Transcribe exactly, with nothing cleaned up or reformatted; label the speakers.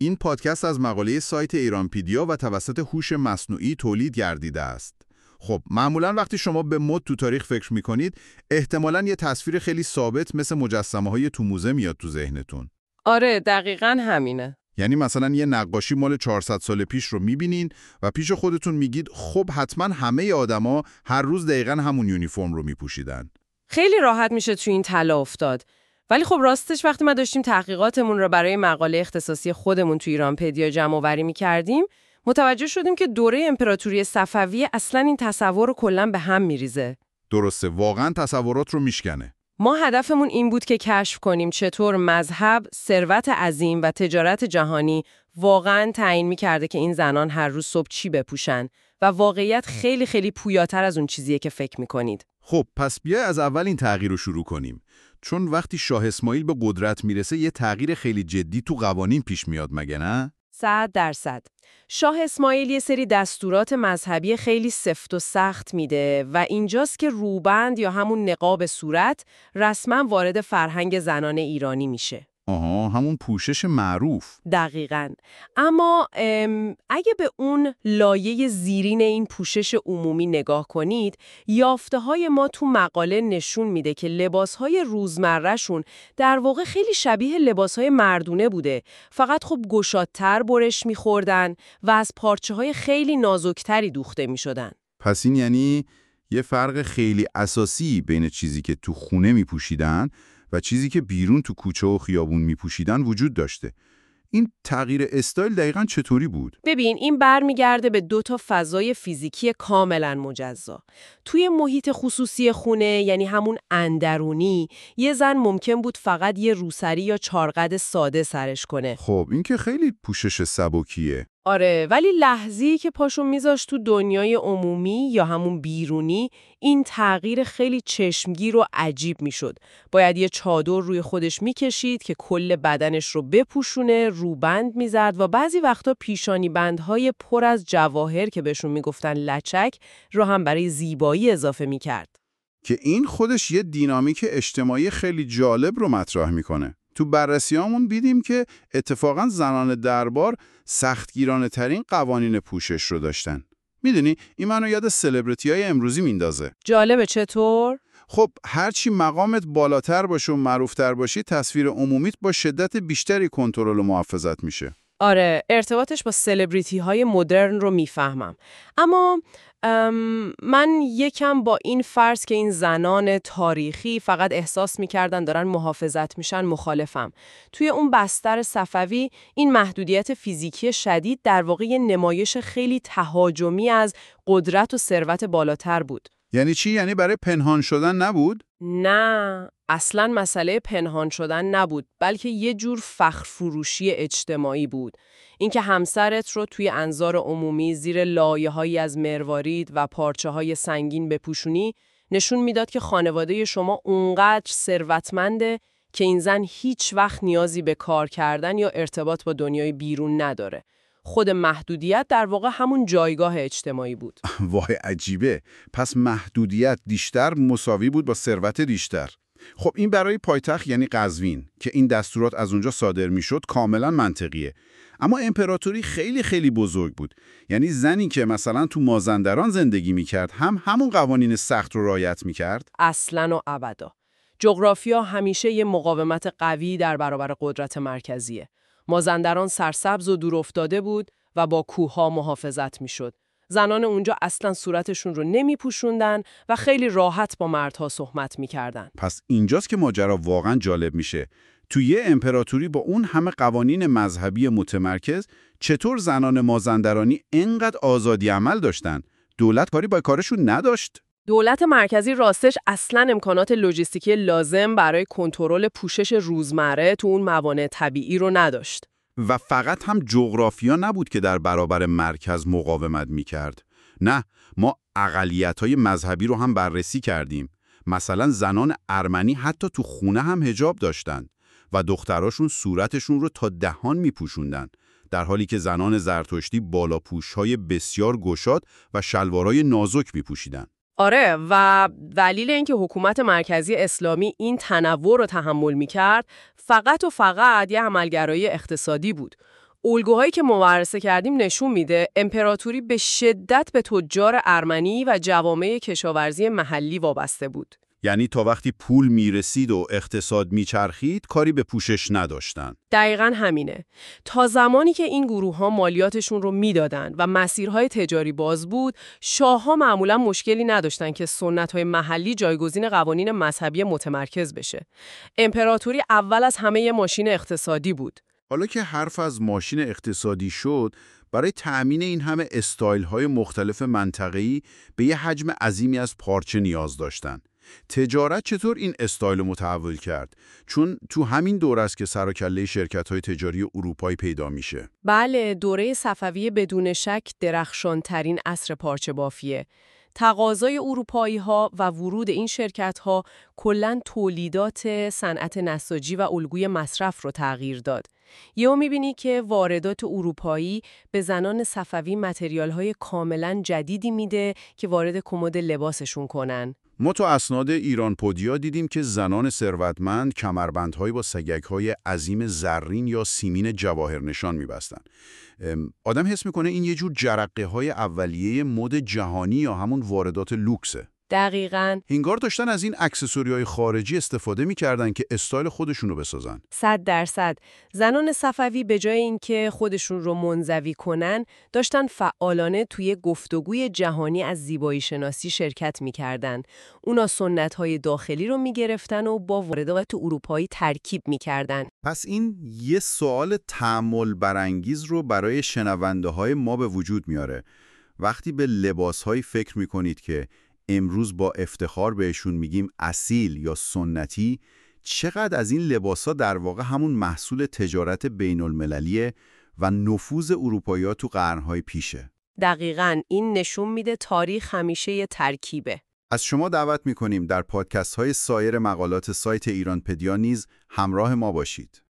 Speaker 1: این پادکست از مقاله سایت ایرانپیدیا و توسط هوش مصنوعی تولید گردیده است. خب معمولا وقتی شما به مد تو تاریخ فکر میکنید احتمالاً یه تصویر خیلی ثابت مثل مجسمه های تو موزه میاد تو ذهنتون.
Speaker 2: آره دقیقاً همینه.
Speaker 1: یعنی مثلا یه نقاشی مال چهارصد سال پیش رو میبینین و پیش خودتون میگید خب حتما همه آدما هر روز دقیقاً همون یونیفرم رو میپوشیدن.
Speaker 2: خیلی راحت میشه تو این تله افتاد. ولی خب راستش وقتی ما داشتیم تحقیقاتمون رو برای مقاله اختصاصی خودمون تو ایرانپدیا جمع آوری می‌کردیم، متوجه شدیم که دوره امپراتوری صفوی اصلاً این تصور رو کلاً به هم می‌ریزه.
Speaker 1: درسته، واقعاً تصورات رو میشکنه.
Speaker 2: ما هدفمون این بود که کشف کنیم چطور مذهب، ثروت عظیم و تجارت جهانی واقعاً تعیین می‌کرده که این زنان هر روز صبح چی بپوشن و واقعیت خیلی خیلی پویاتر از اون چیزیه که فکر می‌کنید.
Speaker 1: خب پس بیا از اول این تغییر رو شروع کنیم. چون وقتی شاه اسماعیل به قدرت میرسه یه تغییر خیلی جدی تو قوانین پیش میاد مگه نه؟
Speaker 2: صد درصد. شاه اسماعیل یه سری دستورات مذهبی خیلی سفت و سخت میده و اینجاست که روبند یا همون نقاب صورت رسما وارد فرهنگ زنان ایرانی میشه.
Speaker 1: آها، همون پوشش معروف.
Speaker 2: دقیقاً. اما اگه به اون لایه زیرین این پوشش عمومی نگاه کنید، یافته‌های ما تو مقاله نشون میده که لباس‌های روزمره‌شون در واقع خیلی شبیه لباس‌های مردونه بوده، فقط خب گشادتر برش می‌خوردن و از پارچه‌های خیلی نازکتری دوخته می‌شدن.
Speaker 1: پس این یعنی یه فرق خیلی اساسی بین چیزی که تو خونه می‌پوشیدن و چیزی که بیرون تو کوچه و خیابون میپوشیدن وجود داشته. این تغییر استایل دقیقاً چطوری بود؟
Speaker 2: ببین این برمیگرده به دو تا فضای فیزیکی کاملاً مجزا. توی محیط خصوصی خونه، یعنی همون اندرونی، یه زن ممکن بود فقط یه روسری یا چارقد ساده سرش کنه.
Speaker 1: خب این که خیلی پوشش سبکیه.
Speaker 2: آره، ولی لحظه‌ای که پاشو میذاشت تو دنیای عمومی یا همون بیرونی، این تغییر خیلی چشمگیر و عجیب میشد. باید یه چادر روی خودش میکشید که کل بدنش رو بپوشونه، روبند میزد و بعضی وقتا پیشانی بندهای پر از جواهر که بهشون میگفتن لچک رو هم برای زیبایی اضافه میکرد.
Speaker 1: که این خودش یه دینامیک اجتماعی خیلی جالب رو مطرح میکنه. تو بررسیامون دیدیم که اتفاقاً زنان دربار سختگیرانه ترین قوانین پوشش رو داشتن. میدونی این منو یاد سلبریتی‌های امروزی میندازه.
Speaker 2: جالبه چطور؟
Speaker 1: خب هرچی مقامت بالاتر باشه و معروفتر باشی، تصویر عمومیت با شدت بیشتری کنترل و محافظت میشه.
Speaker 2: آره، ارتباطش با سلبریتی‌های مدرن رو میفهمم. اما من یکم با این فرض که این زنان تاریخی فقط احساس میکردن دارن محافظت میشن مخالفم. توی اون بستر صفوی این محدودیت فیزیکی شدید در واقع یه نمایش خیلی تهاجمی از قدرت و ثروت بالاتر بود.
Speaker 1: یعنی چی؟ یعنی برای پنهان شدن نبود؟
Speaker 2: نه، اصلاً مسئله پنهان شدن نبود، بلکه یه جور فخر فروشی اجتماعی بود. اینکه همسرت رو توی انظار عمومی زیر لایه‌هایی از مروارید و پارچه‌های سنگین بپوشونی، نشون میداد که خانواده شما اونقدر ثروتمنده که این زن هیچ وقت نیازی به کار کردن یا ارتباط با دنیای بیرون نداره. خود محدودیت در واقع همون جایگاه اجتماعی بود.
Speaker 1: وای عجیبه. پس محدودیت بیشتر مساوی بود با ثروت بیشتر. خب این برای پایتخت یعنی قزوین که این دستورات از اونجا صادر میشد کاملا منطقیه. اما امپراتوری خیلی خیلی بزرگ بود. یعنی زنی که مثلا تو مازندران زندگی میکرد هم همون قوانین سخت رو رعایت میکرد؟
Speaker 2: اصلاً و ابدا. جغرافیا همیشه یه مقاومت قوی در برابر قدرت مرکزیه. مازندران سرسبز و دور افتاده بود و با کوه‌ها محافظت میشد. زنان اونجا اصلا صورتشون رو نمی پوشوندن و خیلی راحت با مردها صحبت میکردن.
Speaker 1: پس اینجاست که ماجرا واقعا جالب میشه. توی یه امپراتوری با اون همه قوانین مذهبی متمرکز، چطور زنان مازندرانی اینقدر آزادی عمل داشتن؟ دولت کاری با کارشون نداشت؟
Speaker 2: دولت مرکزی راستش اصلا امکانات لوجستیکی لازم برای کنترل پوشش روزمره تو اون موانع طبیعی رو نداشت.
Speaker 1: و فقط هم جغرافیا نبود که در برابر مرکز مقاومت میکرد. نه، ما اقلیت‌های مذهبی رو هم بررسی کردیم. مثلا زنان ارمنی حتی تو خونه هم حجاب داشتن و دختراشون صورتشون رو تا دهان میپوشوندن، در حالی که زنان زرتشتی بالاپوش‌های بسیار گشاد و شلوارای نازک میپوشیدن.
Speaker 2: آره، و دلیل اینکه حکومت مرکزی اسلامی این تنوع رو تحمل می‌کرد فقط و فقط یه عملگرایی اقتصادی بود. الگوهایی که مورثه کردیم نشون میده امپراتوری به شدت به تجار ارمنی و جوامع کشاورزی محلی وابسته بود.
Speaker 1: یعنی تا وقتی پول میرسید و اقتصاد میچرخید کاری به پوشش نداشتن.
Speaker 2: دقیقاً همینه. تا زمانی که این گروه‌ها مالیاتشون رو میدادن و مسیرهای تجاری باز بود، شاه‌ها معمولاً مشکلی نداشتن که سنت‌های محلی جایگزین قوانین مذهبی متمرکز بشه. امپراتوری اول از همه یه ماشین اقتصادی بود.
Speaker 1: حالا که حرف از ماشین اقتصادی شد، برای تأمین این همه استایل‌های مختلف منطقه‌ای به یه حجم عظیمی از پارچه نیاز داشتن. تجارت چطور این استایل رو متحول کرد؟ چون تو همین دوره است که سر و کله شرکت‌های تجاری اروپایی پیدا میشه.
Speaker 2: بله، دوره صفوی بدون شک درخشانترین عصر پارچه بافیه. تقاضای اروپایی‌ها و ورود این شرکت‌ها کلاً تولیدات صنعت نساجی و الگوی مصرف رو تغییر داد. یهو می‌بینی که واردات اروپایی به زنان صفوی متریال‌های کاملاً جدیدی میده که وارد کمد لباسشون کنن.
Speaker 1: ما تو اسناد ایران پودیا دیدیم که زنان ثروتمند کمربندهایی با سگک‌های عظیم زرین یا سیمین جواهر نشان می‌بستن. آدم حس می‌کنه این یه جور جرقه‌های اولیه مد جهانی یا همون واردات لوکسه.
Speaker 2: دقیقاً.
Speaker 1: انگار داشتن از این اکسسوری‌های خارجی استفاده می‌کردن که استایل خودشونو بسازن.
Speaker 2: صد درصد. زنان صفوی به جای اینکه خودشون رو منزوی کنن، داشتن فعالانه توی گفتگوی جهانی از زیبایی شناسی شرکت می‌کردن. اونا سنت‌های داخلی رو می‌گرفتن و با واردات اروپایی ترکیب می‌کردن.
Speaker 1: پس این یه سوال تأمل برانگیز رو برای شنونده‌های ما به وجود میاره. وقتی به لباس‌هایی فکر می‌کنید که امروز با افتخار بهشون میگیم اصیل یا سنتی، چقدر از این لباسا در واقع همون محصول تجارت بین المللیه و نفوذ اروپایی‌ها تو قرن‌های پیشه.
Speaker 2: دقیقاً این نشون میده تاریخ همیشه یه ترکیبه.
Speaker 1: از شما دعوت میکنیم در پادکست‌های سایر مقالات سایت ایرانپدیا نیز همراه ما باشید.